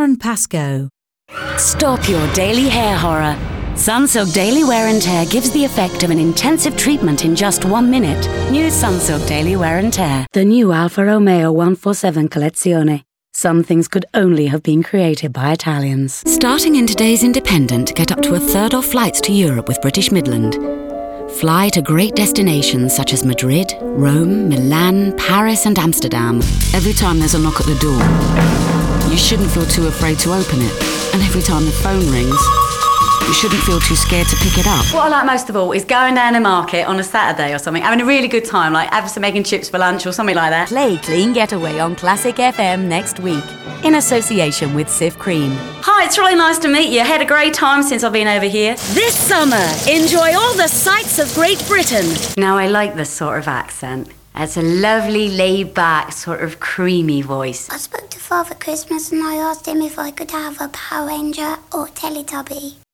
Karen Pascoe. Stop your daily hair horror. Sunsilk Daily Wear and Tear gives the effect of an intensive treatment in just 1 minute. New Sunsilk Daily Wear and Tear. The new Alfa Romeo 147 Collezione. Some things could only have been created by Italians. Starting in today's Independent, get up to a third off flights to Europe with British Midland. Fly to great destinations such as Madrid, Rome, Milan, Paris and Amsterdam. Every time there's a knock at the door, you shouldn't feel too afraid to open it. And every time the phone rings, you shouldn't feel too scared to pick it up. What I like most of all is going down the market on a Saturday or something, having a really good time, like having some egg and chips for lunch or something like that. Play Clean Getaway on Classic FM next week, in association with Cif Cream. Hi, it's really nice to meet you. I had a great time since I've been over here. This summer, enjoy all the sights of Great Britain. Now, I like this sort of accent. It's a lovely, laid-back, sort of creamy voice. I spoke to Father Christmas and I asked him if I could have a Power Ranger or Teletubby.